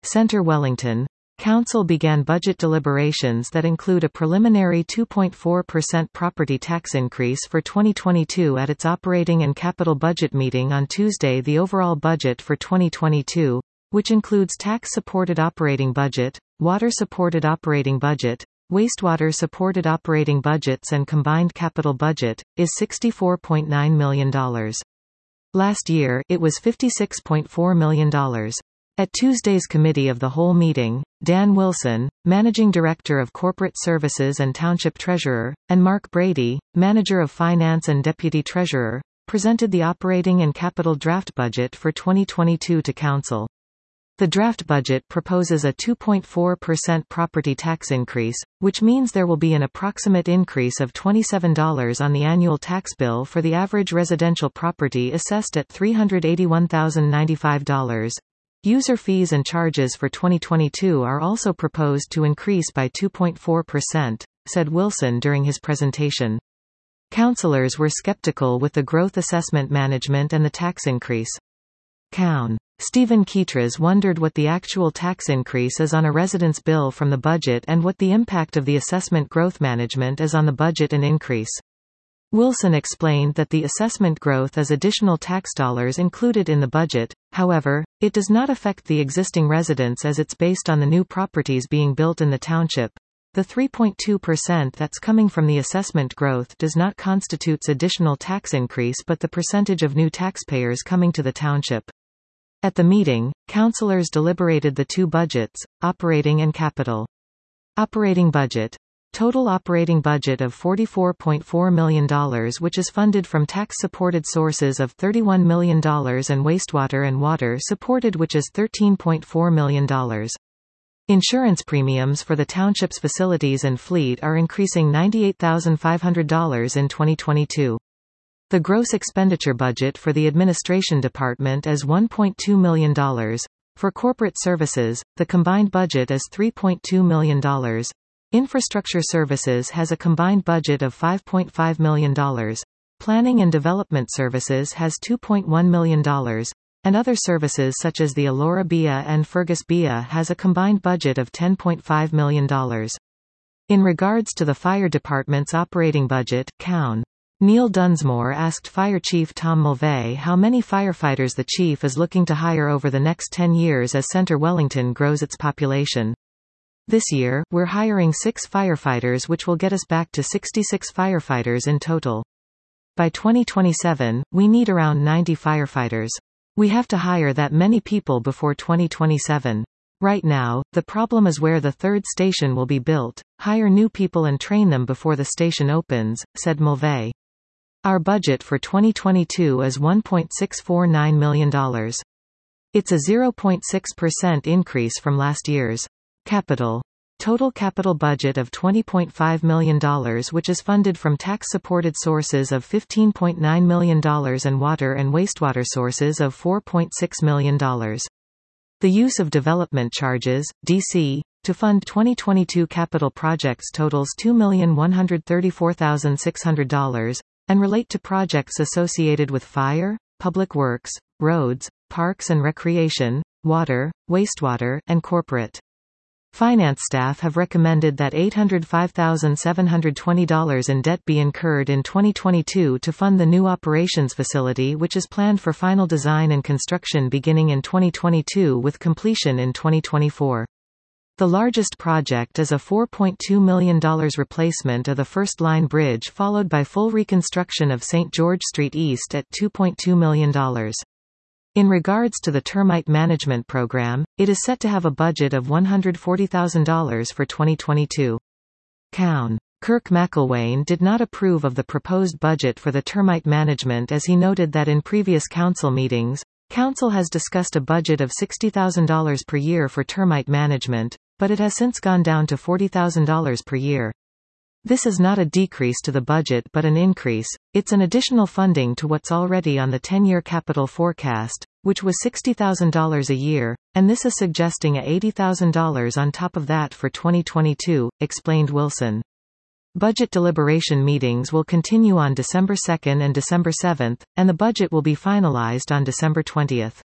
Centre Wellington. Council began budget deliberations that include a preliminary 2.4% property tax increase for 2022 at its operating and capital budget meeting on Tuesday. The overall budget for 2022, which includes tax-supported operating budget, water-supported operating budget, wastewater-supported operating budgets and combined capital budget, is $64.9 million. Last year, it was $56.4 million. At Tuesday's Committee of the Whole meeting, Dan Wilson, Managing Director of Corporate Services and Township Treasurer, and Mark Brady, Manager of Finance and Deputy Treasurer, presented the operating and capital draft budget for 2022 to Council. The draft budget proposes a 2.4% property tax increase, which means there will be an approximate increase of $27 on the annual tax bill for the average residential property assessed at $381,095. User fees and charges for 2022 are also proposed to increase by 2.4%, said Wilson during his presentation. Councillors were skeptical with the growth assessment management and the tax increase. Coun. Stephen Ketras wondered what the actual tax increase is on a resident's bill from the budget and what the impact of the assessment growth management is on the budget and increase. Wilson explained that the assessment growth is additional tax dollars included in the budget, however, it does not affect the existing residents as it's based on the new properties being built in the township. The 3.2% that's coming from the assessment growth does not constitute additional tax increase but the percentage of new taxpayers coming to the township. At the meeting, councillors deliberated the two budgets, operating and capital. Operating budget. Total operating budget of $44.4 million which is funded from tax-supported sources of $31 million and wastewater and water-supported which is $13.4 million. Insurance premiums for the township's facilities and fleet are increasing $98,500 in 2022. The gross expenditure budget for the administration department is $1.2 million. For corporate services, the combined budget is $3.2 million. Infrastructure Services has a combined budget of $5.5 million. Planning and Development Services has $2.1 million. And other services such as the Elora BIA and Fergus BIA has a combined budget of $10.5 million. In regards to the Fire Department's operating budget, Coun. Neil Dunsmore asked Fire Chief Tom Mulvey how many firefighters the chief is looking to hire over the next 10 years as Centre Wellington grows its population. This year, we're hiring 6 firefighters which will get us back to 66 firefighters in total. By 2027, we need around 90 firefighters. We have to hire that many people before 2027. Right now, the problem is where the third station will be built. Hire new people and train them before the station opens, said Mulvey. Our budget for 2022 is $1.649 million. It's a 0.6% increase from last year's. Capital. Total capital budget of $20.5 million which is funded from tax-supported sources of $15.9 million and water and wastewater sources of $4.6 million. The use of development charges, DC, to fund 2022 capital projects totals $2,134,600, and relate to projects associated with fire, public works, roads, parks and recreation, water, wastewater, and corporate. Finance staff have recommended that $805,720 in debt be incurred in 2022 to fund the new operations facility which is planned for final design and construction beginning in 2022 with completion in 2024. The largest project is a $4.2 million replacement of the First Line Bridge followed by full reconstruction of St. George Street East at $2.2 million. In regards to the termite management program, it is set to have a budget of $140,000 for 2022. Coun. Kirk McIlwain did not approve of the proposed budget for the termite management as he noted that in previous council meetings, council has discussed a budget of $60,000 per year for termite management, but it has since gone down to $40,000 per year. This is not a decrease to the budget but an increase, it's an additional funding to what's already on the 10-year capital forecast, which was $60,000 a year, and this is suggesting a $80,000 on top of that for 2022, explained Wilson. Budget deliberation meetings will continue on December 2 and December 7, and the budget will be finalized on December 20.